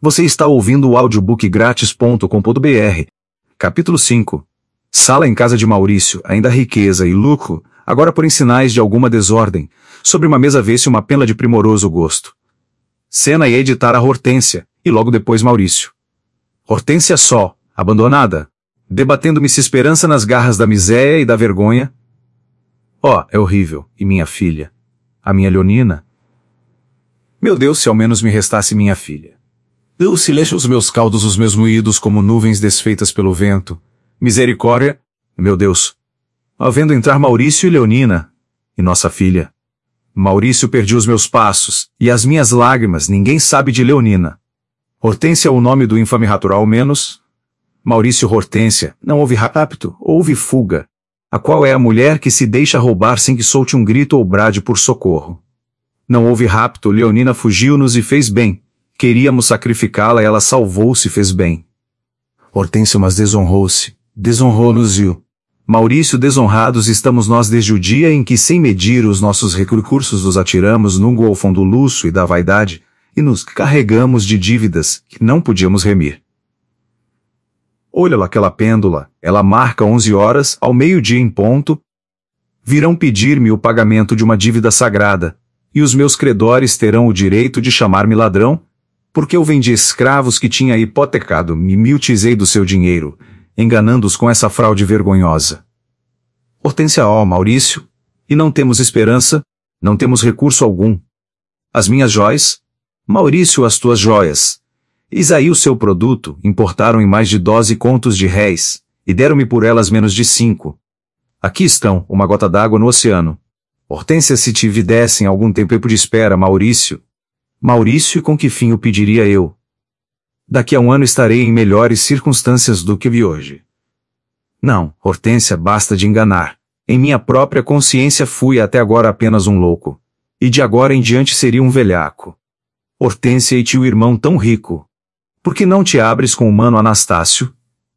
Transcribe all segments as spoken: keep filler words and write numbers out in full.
Você está ouvindo o audiobook grátis ponto com ponto br. Capítulo cinco. Sala em casa de Maurício, ainda riqueza e lucro, agora porém sinais de alguma desordem. Sobre uma mesa vê-se uma penla de primoroso gosto. Cena e editar a Hortência, e logo depois Maurício. Hortência só, abandonada, debatendo-me se esperança nas garras da miséria e da vergonha. Oh, é horrível, e minha filha? A minha Leonina? Meu Deus, se ao menos me restasse minha filha. Eu sileixo os meus caldos, os meus moídos como nuvens desfeitas pelo vento. Misericórdia, meu Deus. Havendo entrar Maurício e Leonina, e nossa filha. Maurício perdi os meus passos, e as minhas lágrimas, ninguém sabe de Leonina. Hortência é o nome do infame rato ao menos. Maurício Hortência, não houve rapto, houve fuga. A qual é a mulher que se deixa roubar sem que solte um grito ou brade por socorro. Não houve rapto, Leonina fugiu-nos e fez bem. Queríamos sacrificá-la, ela salvou-se e fez bem. Hortência mas desonrou-se, desonrou-nos e o Maurício desonrados estamos nós desde o dia em que sem medir os nossos recursos nos atiramos num golfão do luxo e da vaidade, e nos carregamos de dívidas que não podíamos remir. Olha lá aquela pêndula, ela marca onze horas, ao meio-dia em ponto. Virão pedir-me o pagamento de uma dívida sagrada, e os meus credores terão o direito de chamar-me ladrão, porque eu vendi escravos que tinha hipotecado, me me utilizei do seu dinheiro, enganando-os com essa fraude vergonhosa. Hortência, ó Maurício, e não temos esperança, não temos recurso algum. As minhas jóias? Maurício, as tuas jóias. Eis aí o seu produto, importaram em mais de doze contos de réis, e deram-me por elas menos de cinco. Aqui estão, uma gota d'água no oceano. Hortência, se te videssem algum tempo de espera, Maurício. Maurício, e com que fim o pediria eu? Daqui a um ano estarei em melhores circunstâncias do que vi hoje. Não, Hortência, basta de enganar. Em minha própria consciência fui até agora apenas um louco. E de agora em diante seria um velhaco. Hortência, e tio irmão tão rico. Por que não te abres com o mano Anastácio?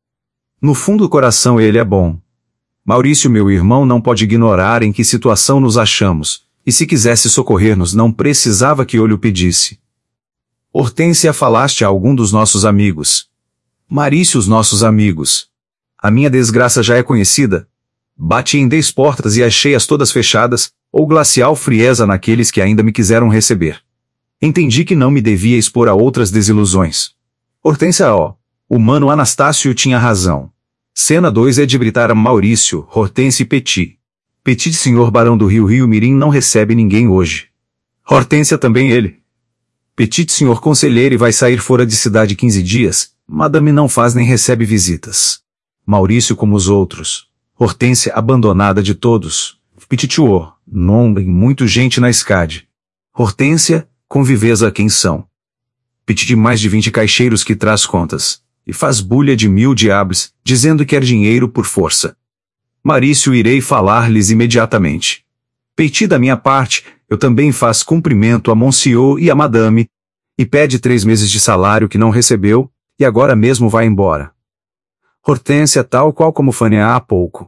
No fundo do coração ele é bom. Maurício, meu irmão, não pode ignorar em que situação nos achamos. E se quisesse socorrer-nos não precisava que eu lhe pedisse. Hortência, falaste a algum dos nossos amigos. Maurício, os nossos amigos. A minha desgraça já é conhecida. Bati em dez portas e achei-as todas fechadas, ou glacial frieza naqueles que ainda me quiseram receber. Entendi que não me devia expor a outras desilusões. Hortência, ó, o mano Anastácio tinha razão. Cena dois é de gritar a Maurício, Hortência e Petit. Petit, senhor barão do Rio Rio Mirim, não recebe ninguém hoje. Hortência, também ele. Petit, senhor conselheiro, e vai sair fora de cidade quinze dias, madame não faz nem recebe visitas. Maurício como os outros. Hortência, abandonada de todos. Petit, o, non tem muito gente na escade. Hortência, com viveza quem são. Petit, de mais de vinte caixeiros que traz contas, e faz bulha de mil diabos, dizendo que quer dinheiro por força. Maurício, irei falar-lhes imediatamente. Petit, da minha parte, eu também faz cumprimento a Monsieur e a Madame, e pede três meses de salário que não recebeu, e agora mesmo vai embora. Hortência, tal qual como Fânia há pouco.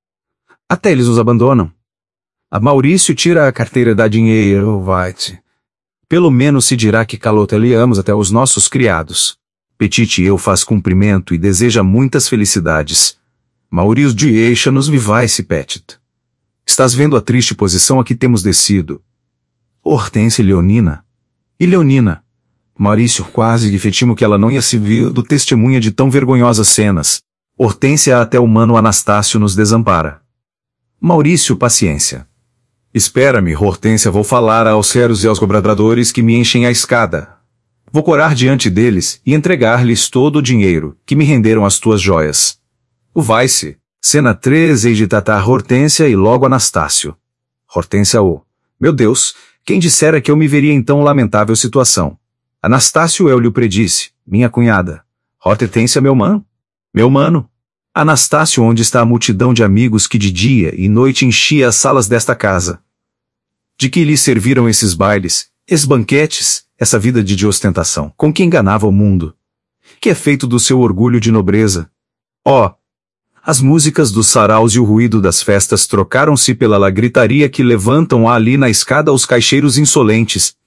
Até eles nos abandonam. A Maurício tira a carteira da dinheiro, vai-te. Pelo menos se dirá que caloteleamos até os nossos criados. Petit e eu faz cumprimento e deseja muitas felicidades. Maurício de eixa-nos vivae-se Petit. Estás vendo a triste posição a que temos descido. Hortência e Leonina. E Leonina? Maurício, quase que fetimo que ela não ia se vir do testemunha de tão vergonhosas cenas. Hortência, até o mano Anastácio nos desampara. Maurício, paciência. Espera-me, Hortência, vou falar aos ceros e aos cobradores que me enchem a escada. Vou corar diante deles e entregar-lhes todo o dinheiro que me renderam as tuas joias. O vai-se. Cena três, hei de tratar Hortência e logo Anastácio. Hortência, o. Meu Deus, quem dissera que eu me veria em tão lamentável situação? Anastácio, eu lhe predisse, minha cunhada. Hortência, meu mano? Meu mano? Anastácio, onde está a multidão de amigos que de dia e noite enchia as salas desta casa? De que lhe serviram esses bailes, esses banquetes, essa vida de, de ostentação, com que enganava o mundo? Que é feito do seu orgulho de nobreza? Ó! Oh, as músicas dos saraus e o ruído das festas trocaram-se pela gritaria que levantam ali na escada os caixeiros insolentes,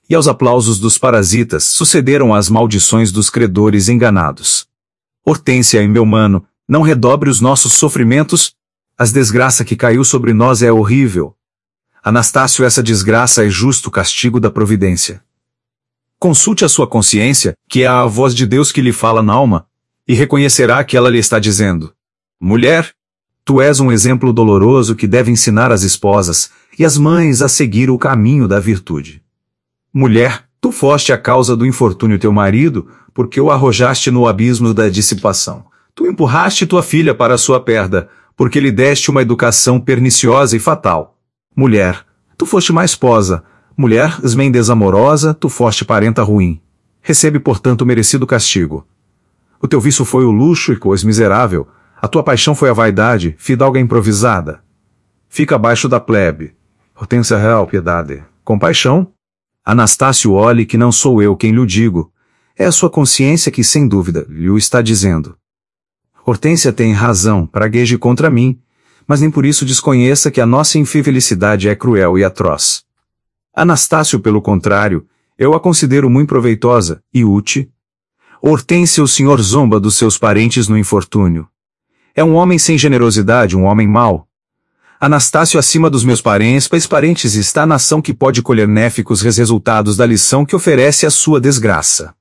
E aos aplausos dos parasitas sucederam as maldições dos credores enganados. Hortência e meu mano, não redobre os nossos sofrimentos? As desgraça que caiu sobre nós é horrível. Anastácio, essa desgraça é justo castigo da providência. Consulte a sua consciência, que é a voz de Deus que lhe fala na alma, e reconhecerá que ela lhe está dizendo: mulher, tu és um exemplo doloroso que deve ensinar as esposas e as mães a seguir o caminho da virtude. Mulher, tu foste a causa do infortúnio teu marido, porque o arrojaste no abismo da dissipação. Tu empurraste tua filha para a sua perda, porque lhe deste uma educação perniciosa e fatal. Mulher, tu foste má esposa. Mulher, esmém desamorosa, tu foste parenta ruim. Recebe, portanto, o merecido castigo. O teu vício foi o luxo e coisa miserável. A tua paixão foi a vaidade, fidalga improvisada. Fica abaixo da plebe. Hortência real, piedade. Compaixão? Anastácio, olhe que não sou eu quem lhe digo. É a sua consciência que, sem dúvida, lhe o está dizendo. Hortência tem razão, pragueje contra mim, mas nem por isso desconheça que a nossa infelicidade é cruel e atroz. Anastácio, pelo contrário, eu a considero muito proveitosa e útil. Hortência, o senhor zomba dos seus parentes no infortúnio. É um homem sem generosidade, um homem mau. Anastácio, acima dos meus parentes, pois parentes está a nação que pode colher néficos resultados da lição que oferece a sua desgraça.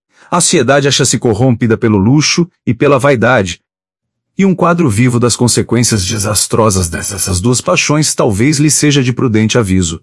A sociedade acha-se corrompida pelo luxo e pela vaidade, e um quadro vivo das consequências desastrosas dessas duas paixões talvez lhe seja de prudente aviso.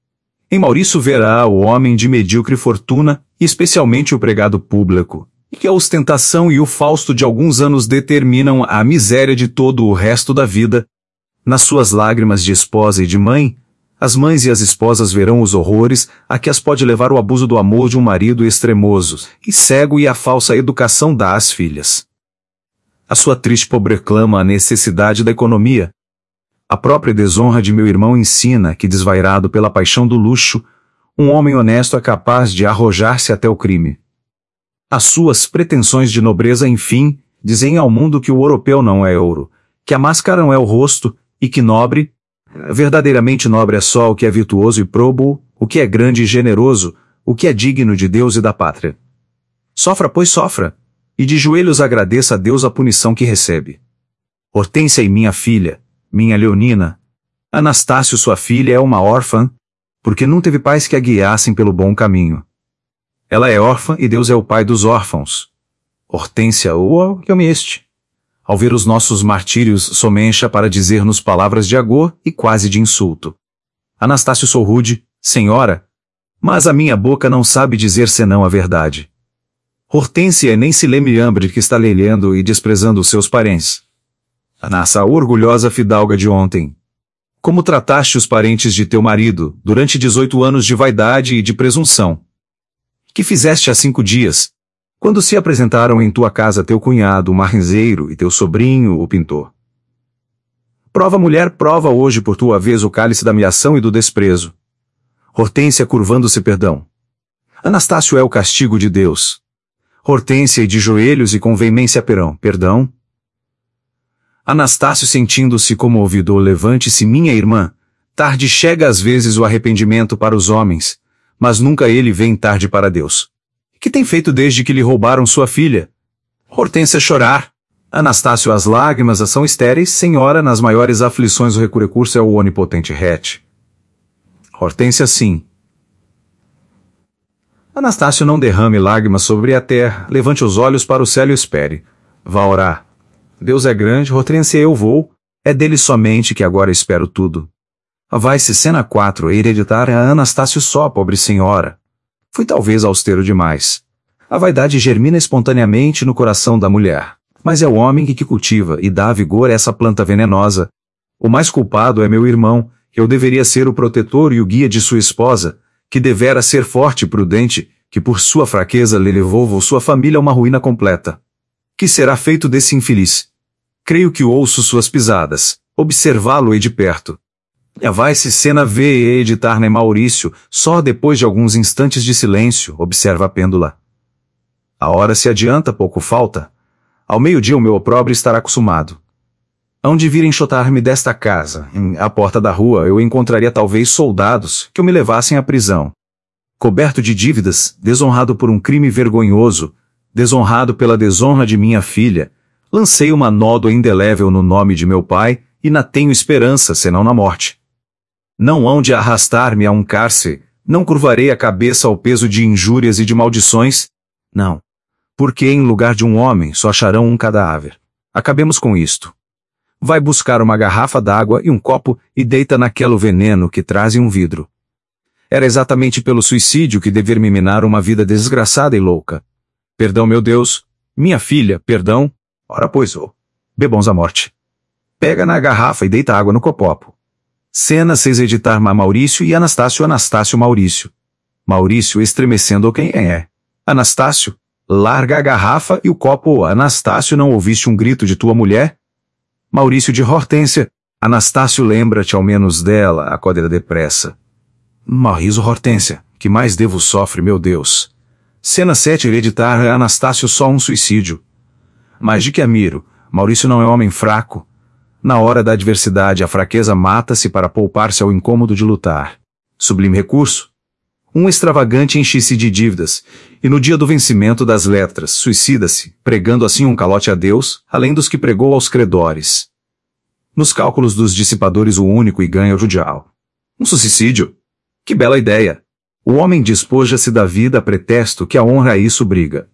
Em Maurício verá o homem de medíocre fortuna, e especialmente o pregado público, e que a ostentação e o fausto de alguns anos determinam a miséria de todo o resto da vida. Nas suas lágrimas de esposa e de mãe, as mães e as esposas verão os horrores a que as pode levar o abuso do amor de um marido extremoso e cego e a falsa educação das filhas. A sua triste pobre clama a necessidade da economia. A própria desonra de meu irmão ensina que, desvairado pela paixão do luxo, um homem honesto é capaz de arrojar-se até o crime. As suas pretensões de nobreza, enfim, dizem ao mundo que o europeu não é ouro, que a máscara não é o rosto, e que nobre, verdadeiramente nobre é só o que é virtuoso e probo, o que é grande e generoso, o que é digno de Deus e da pátria. Sofra, pois sofra, e de joelhos agradeça a Deus a punição que recebe. Hortência e minha filha, minha Leonina, Anastácio, sua filha, é uma órfã, porque não teve pais que a guiassem pelo bom caminho. Ela é órfã e Deus é o pai dos órfãos. Hortência, o que eu me este. Ao ver os nossos martírios, somencha para dizer-nos palavras de agor e quase de insulto. Anastácio, sou rude, senhora, mas a minha boca não sabe dizer senão a verdade. Hortência nem se lembre que está lelhando e desprezando os seus parentes. Anassa, orgulhosa fidalga de ontem. Como trataste os parentes de teu marido, durante dezoito anos de vaidade e de presunção? Que fizeste há cinco dias, quando se apresentaram em tua casa teu cunhado, o marrenzeiro, e teu sobrinho, o pintor? Prova, mulher, prova hoje por tua vez o cálice da ameação e do desprezo. Hortência, curvando-se, perdão. Anastácio, é o castigo de Deus. Hortência, e de joelhos e com veemência perão, perdão. Anastácio, sentindo-se comovido, levante-se, minha irmã. Tarde chega às vezes o arrependimento para os homens, mas nunca ele vem tarde para Deus. Que tem feito desde que lhe roubaram sua filha? Hortência, chorar. Anastácio, as lágrimas são estéreis, senhora, nas maiores aflições o recurso é o onipotente Rete. Hortência, sim. Anastácio, não derrame lágrimas sobre a terra, levante os olhos para o céu e espere. Vá orar. Deus é grande, Hortência, eu vou, é dele somente que agora espero tudo. Vai-se cena quatro, hereditária a Anastácio só, pobre senhora. Fui talvez austero demais. A vaidade germina espontaneamente no coração da mulher, mas é o homem que, que cultiva e dá vigor a essa planta venenosa. O mais culpado é meu irmão, que eu deveria ser o protetor e o guia de sua esposa, que devera ser forte e prudente, que por sua fraqueza lhe levou sua família a uma ruína completa. Que será feito desse infeliz? Creio que ouço suas pisadas, observá-lo-ei de perto. E vai-se cena vê editar-ne Maurício, só depois de alguns instantes de silêncio, observa a pêndula. A hora se adianta, pouco falta. Ao meio-dia o meu opróbrio estará consumado. Hão de vir enxotar-me desta casa. À porta da rua eu encontraria talvez soldados que o me levassem à prisão. Coberto de dívidas, desonrado por um crime vergonhoso, desonrado pela desonra de minha filha, lancei uma nódoa indelével no nome de meu pai, e não tenho esperança senão na morte. Não hão de arrastar-me a um cárcere, não curvarei a cabeça ao peso de injúrias e de maldições, não. Porque em lugar de um homem só acharão um cadáver. Acabemos com isto. Vai buscar uma garrafa d'água e um copo e deita naquele veneno que traz um vidro. Era exatamente pelo suicídio que dever me minar uma vida desgraçada e louca. Perdão, meu Deus. Minha filha, perdão. Ora pois, ô. Bebons a morte. Pega na garrafa e deita água no copopo. Cena seis editar Ma Maurício e Anastácio Anastácio Maurício. Maurício estremecendo quem é. Anastácio, larga a garrafa e o copo. Anastácio, não ouviste um grito de tua mulher? Maurício de Hortência. Anastácio, lembra-te ao menos dela, acode depressa. Maurício Hortência, que mais devo sofre, meu Deus. Cena sete hereditar Anastácio, só um suicídio. Mas de que admiro, Maurício não é homem fraco. Na hora da adversidade a fraqueza mata-se para poupar-se ao incômodo de lutar. Sublime recurso. Um extravagante enche-se de dívidas, e no dia do vencimento das letras, suicida-se, pregando assim um calote a Deus, além dos que pregou aos credores. Nos cálculos dos dissipadores o único e ganha o judial. Um suicídio? Que bela ideia! O homem despoja-se da vida a pretexto que a honra a isso briga.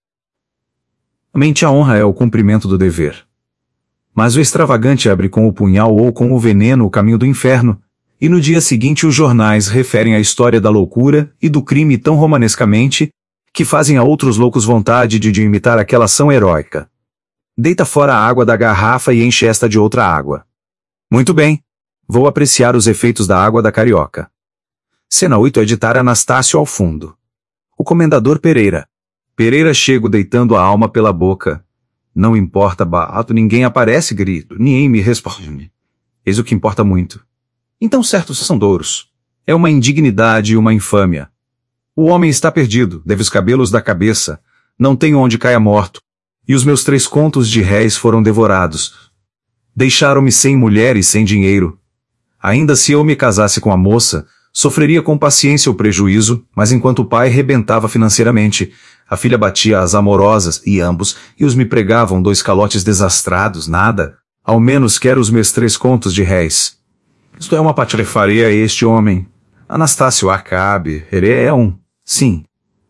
Mente a honra é o cumprimento do dever. Mas o extravagante abre com o punhal ou com o veneno o caminho do inferno, e no dia seguinte os jornais referem a história da loucura e do crime tão romanescamente, que fazem a outros loucos vontade de, de imitar aquela ação heróica. Deita fora a água da garrafa e enche esta de outra água. Muito bem. Vou apreciar os efeitos da água da carioca. Cena oito editar Anastácio ao fundo. O comendador Pereira. Pereira chego deitando a alma pela boca. Não importa, barato, ninguém aparece, grito, ninguém me responde. Eis o que importa muito. Então certos são douros. É uma indignidade e uma infâmia. O homem está perdido, deve os cabelos da cabeça, não tem onde caia morto, e os meus três contos de réis foram devorados. Deixaram-me sem mulher e sem dinheiro. Ainda se eu me casasse com a moça, sofreria com paciência o prejuízo, mas enquanto o pai rebentava financeiramente, a filha batia as amorosas, e ambos, e os me pregavam dois calotes desastrados, nada. Ao menos quero os meus três contos de réis. Isto é uma patifaria a este homem. Anastácio Acabe, ele é um, sim,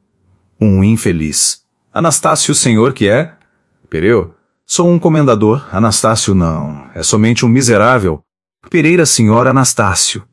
um infeliz. Anastácio, o senhor que é? Pereu? Sou um comendador. Anastácio não, é somente um miserável. Pereira, senhor Anastácio.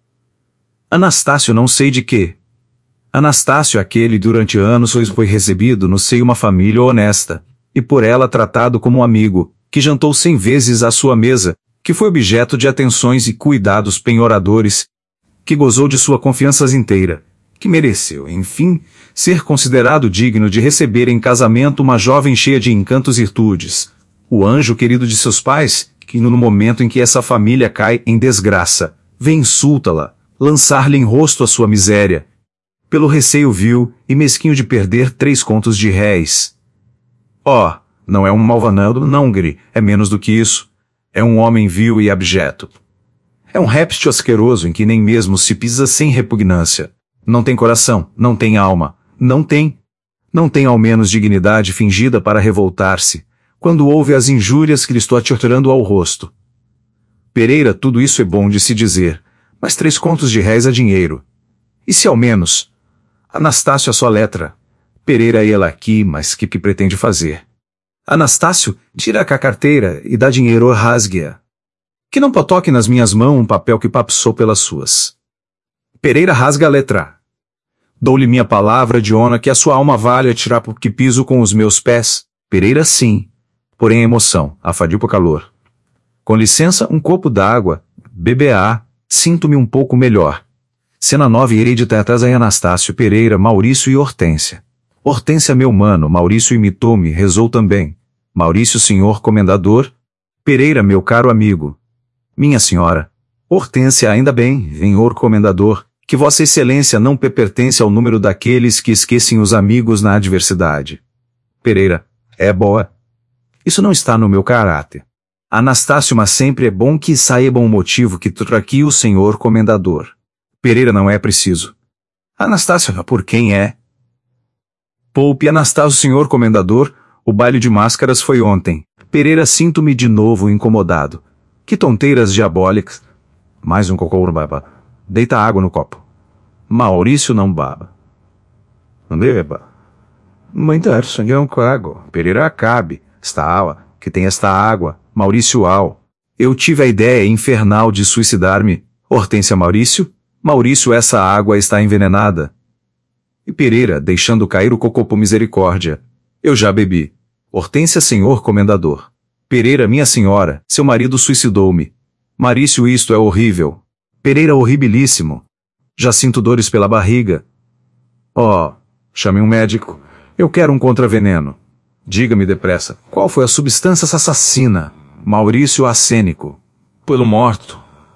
Anastácio não sei de quê. Anastácio aquele durante anos foi recebido no seio uma família honesta, e por ela tratado como um amigo, que jantou cem vezes à sua mesa, que foi objeto de atenções e cuidados penhoradores, que gozou de sua confiança inteira, que mereceu, enfim, ser considerado digno de receber em casamento uma jovem cheia de encantos e virtudes, o anjo querido de seus pais, que no momento em que essa família cai em desgraça, vem insulta-la, lançar-lhe em rosto a sua miséria, pelo receio vil e mesquinho de perder três contos de réis. Oh, não é um malvanado, não, Gri, é menos do que isso. É um homem vil e abjeto. É um réptil asqueroso em que nem mesmo se pisa sem repugnância. Não tem coração, não tem alma, não tem. Não tem ao menos dignidade fingida para revoltar-se, quando ouve as injúrias que lhe estou atirando ao rosto. Pereira, tudo isso é bom de se dizer, mas três contos de réis a dinheiro. E se ao menos... Anastácio a sua letra. Pereira ela aqui, mas que que pretende fazer? Anastácio, tira cá a carteira e dá dinheiro, rasgue-a. Que não potoque nas minhas mãos um papel que papsou pelas suas. Pereira rasga a letra. Dou-lhe minha palavra de honra que a sua alma vale a tirar porque piso com os meus pés. Pereira sim, porém a emoção, afadiu por calor. Com licença, um copo d'água, bebeá, sinto-me um pouco melhor. Cena nove hereditas em Anastácio Pereira, Maurício e Hortência. Hortência meu mano, Maurício imitou-me, rezou também. Maurício senhor comendador. Pereira meu caro amigo. Minha senhora. Hortência ainda bem, senhor comendador, que vossa excelência não pertence ao número daqueles que esquecem os amigos na adversidade. Pereira. É boa. Isso não está no meu caráter. Anastácio, mas sempre é bom que saibam o motivo que trouxe aqui o senhor comendador. Pereira não é preciso. Anastácio, por quem é? Poupe, Anastácio, senhor comendador, o baile de máscaras foi ontem. Pereira, sinto-me de novo incomodado. Que tonteiras diabólicas. Mais um cocô, baba. Deita água no copo. Maurício não baba. Não beba. Muita sangue é um cago. Pereira acabe. Esta água, que tem esta água. Maurício ao. Eu tive a ideia infernal de suicidar-me. Hortência, Maurício? Maurício, essa água está envenenada. E Pereira, deixando cair o cocô por misericórdia. Eu já bebi. Hortência, senhor comendador. Pereira, minha senhora, seu marido suicidou-me. Maurício, isto é horrível. Pereira, horribilíssimo. Já sinto dores pela barriga. Oh, chame um médico. Eu quero um contraveneno. Diga-me depressa, qual foi a substância assassina? Maurício, arsênico. Pelo morto.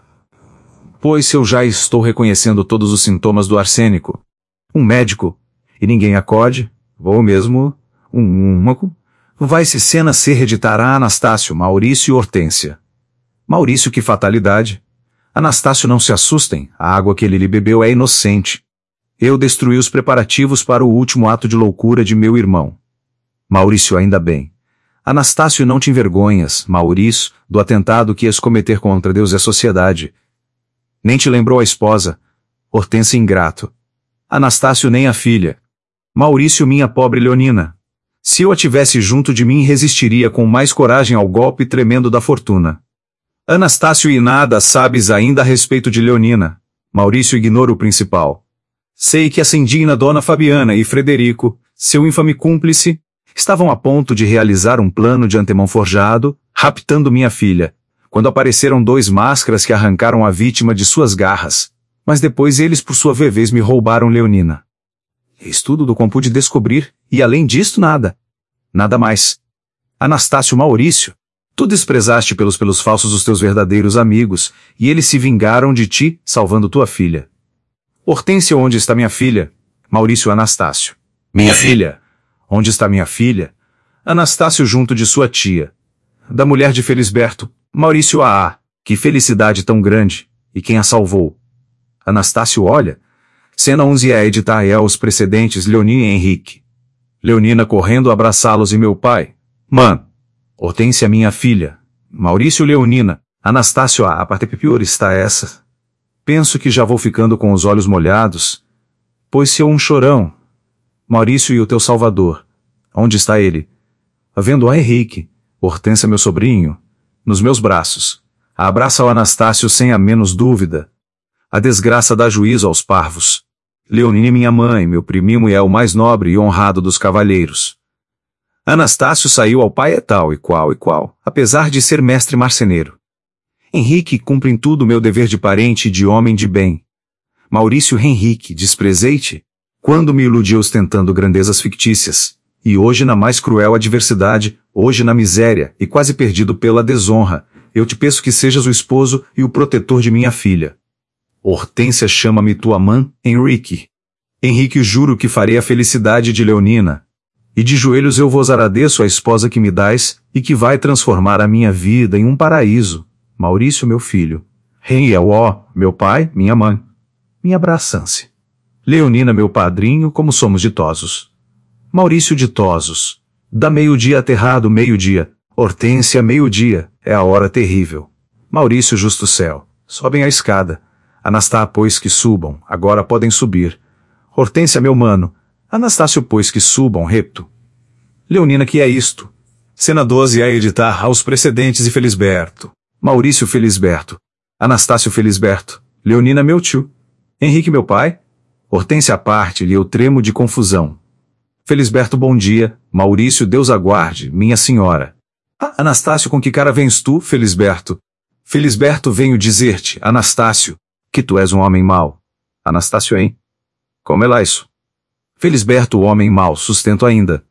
Pois se eu já estou reconhecendo todos os sintomas do arsênico. Um médico. E ninguém acode. Vou mesmo. Um úmaco. Vai-se cena se hereditará Anastácio, Maurício e Hortência. Maurício, que fatalidade. Anastácio, não se assustem, a água que ele lhe bebeu é inocente. Eu destruí os preparativos para o último ato de loucura de meu irmão. Maurício, ainda bem. Anastácio, não te envergonhas, Maurício, do atentado que ias cometer contra Deus e a sociedade. Nem te lembrou a esposa. Hortência, ingrato. Anastácio, nem a filha. Maurício, minha pobre Leonina. Se eu a tivesse junto de mim, resistiria com mais coragem ao golpe tremendo da fortuna. Anastácio, e nada sabes ainda a respeito de Leonina. Maurício, ignora o principal. Sei que a Cendina, Dona Fabiana e Frederico, seu infame cúmplice, estavam a ponto de realizar um plano de antemão forjado, raptando minha filha, quando apareceram dois máscaras que arrancaram a vítima de suas garras, mas depois eles por sua vez me roubaram Leonina. Estudo do como pude descobrir, e além disto nada. Nada mais. Anastácio, Maurício, tu desprezaste pelos pelos falsos os teus verdadeiros amigos, e eles se vingaram de ti, salvando tua filha. Hortência, onde está minha filha? Maurício, Anastácio. Minha filha? Onde está minha filha? Anastácio, junto de sua tia. Da mulher de Felisberto. Maurício, ah, que felicidade tão grande. E quem a salvou? Anastácio, olha. Cena onze é editar é os precedentes Leonina e Henrique. Leonina correndo abraçá-los e meu pai. Mãe. Hortência, minha filha. Maurício, Leonina. Anastácio, a parte pior está essa. Penso que já vou ficando com os olhos molhados. Pois se eu um chorão. Maurício, e o teu salvador. Onde está ele? Havendo a Henrique. Hortência, meu sobrinho. Nos meus braços. Abraça o Anastácio sem a menos dúvida. A desgraça dá juízo aos parvos. Leonina, minha mãe, meu priminho é o mais nobre e honrado dos cavalheiros. Anastácio saiu ao pai é tal e qual e qual, apesar de ser mestre marceneiro. Henrique cumpre em tudo meu dever de parente e de homem de bem. Maurício, Henrique, desprezei-te, quando me iludi ostentando grandezas fictícias, e hoje na mais cruel adversidade, hoje na miséria, e quase perdido pela desonra, eu te peço que sejas o esposo e o protetor de minha filha. Hortência, chama-me tua mãe, Henrique. Henrique, juro que farei a felicidade de Leonina. E de joelhos eu vos agradeço a esposa que me dais, e que vai transformar a minha vida em um paraíso. Maurício, meu filho. Henriel, ó, meu pai, minha mãe. Minha abraçância. Leonina, meu padrinho, como somos ditosos. Maurício, ditosos. Da meio-dia aterrado meio-dia. Hortência, meio-dia, é a hora terrível. Maurício, justo céu. Sobem a escada. Anastácio, pois que subam, agora podem subir. Hortência, meu mano. Anastácio, pois que subam, repto. Leonina, que é isto? Cena doze a editar aos precedentes e Felisberto. Maurício, Felisberto. Anastácio, Felisberto. Leonina, meu tio. Henrique, meu pai. Hortência, à parte-lhe eu tremo de confusão. Felisberto, bom dia. Maurício, Deus aguarde, minha senhora. Ah, Anastácio, com que cara vens tu, Felisberto? Felisberto, venho dizer-te, Anastácio, que tu és um homem mau. Anastácio, hein? Como é lá isso? Felisberto, homem mau, sustento ainda.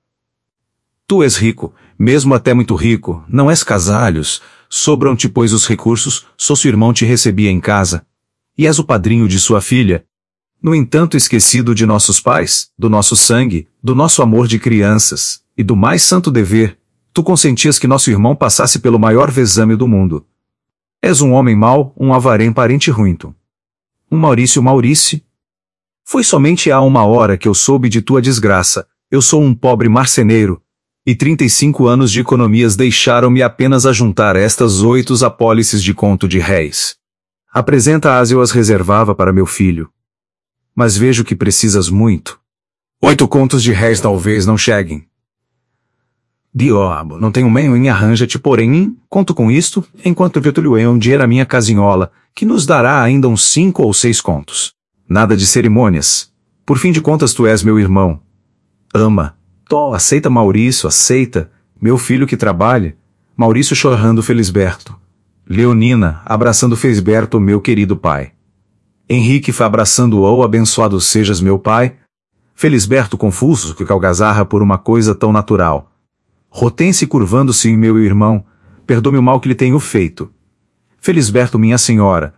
Tu és rico, mesmo até muito rico, não és casalhos, sobram-te, pois, os recursos, só seu irmão te recebia em casa. E és o padrinho de sua filha. No entanto, esquecido de nossos pais, do nosso sangue, do nosso amor de crianças, e do mais santo dever, tu consentias que nosso irmão passasse pelo maior vexame do mundo. És um homem mau, um avarém parente ruim tu. Um Maurício Maurício. Foi somente há uma hora que eu soube de tua desgraça. Eu sou um pobre marceneiro, e trinta e cinco anos de economias deixaram-me apenas a juntar estas oito apólices de conto de réis. Apresenta-as, eu as reservava para meu filho. Mas vejo que precisas muito. Oito contos de réis talvez não cheguem. Diabo, não tenho meio em arranja-te, porém, conto com isto, enquanto eu um dinheiro a minha casinhola, que nos dará ainda uns cinco ou seis contos. Nada de cerimônias. Por fim de contas tu és meu irmão. Ama. Tó, aceita Maurício, aceita. Meu filho que trabalhe. Maurício chorando Felisberto. Leonina, abraçando Felisberto, meu querido pai. Henrique foi abraçando-o, abençoado sejas meu pai. Felisberto confuso, que algazarra por uma coisa tão natural. Hortênsia curvando-se, meu irmão, perdoe-me o mal que lhe tenho feito. Felisberto, minha senhora.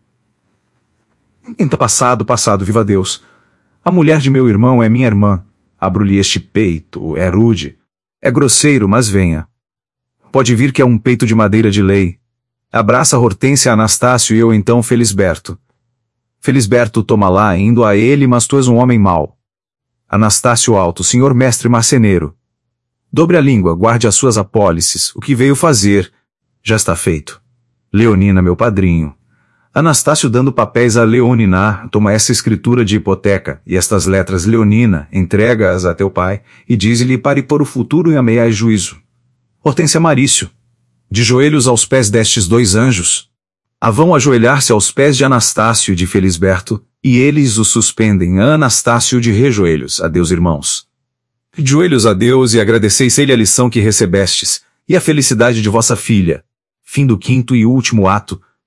Então passado, passado, viva Deus. A mulher de meu irmão é minha irmã. Abro-lhe este peito, é rude. É grosseiro, mas venha. Pode vir que é um peito de madeira de lei. Abraça Hortência Anastácio e eu então Felisberto. Felisberto toma lá, indo a ele, mas tu és um homem mau. Anastácio alto, senhor mestre marceneiro. Dobre a língua, guarde as suas apólices, o que veio fazer, já está feito. Leonina, meu padrinho. Anastácio dando papéis a Leonina, toma essa escritura de hipoteca, e estas letras Leonina, entrega-as a teu pai, e diz-lhe pare por o futuro e ameais juízo. Hortência Marício. De joelhos aos pés destes dois anjos. A vão ajoelhar-se aos pés de Anastácio e de Felisberto, e eles o suspendem a Anastácio de rejoelhos. Adeus, irmãos. De joelhos a Deus e agradeceis-lhe a lição que recebestes, e a felicidade de vossa filha. Fim do quinto e último ato.